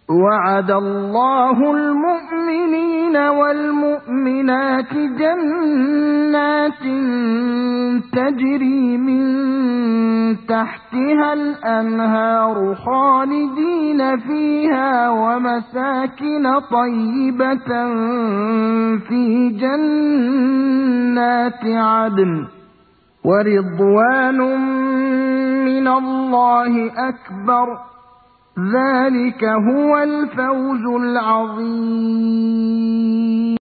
وعد الله المؤمنين والمؤمنات جنات تجري من تحتها الأنهار خالدين فيها ومساكن طيبة في جنات عدن ورضوان من الله أكبر ذلك هو الفوز العظيم.